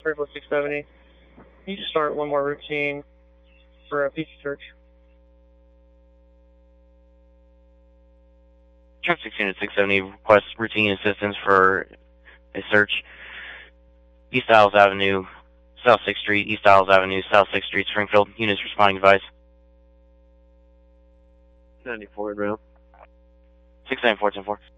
Springfield 670. You start one more routine for a pizza search. Traffic Unit 670 requests routine assistance for a search. East Isles Avenue, South 6th Street, East Isles Avenue, South 6th Street, Springfield. Units responding advice. 94 inbound. 694, 10-4.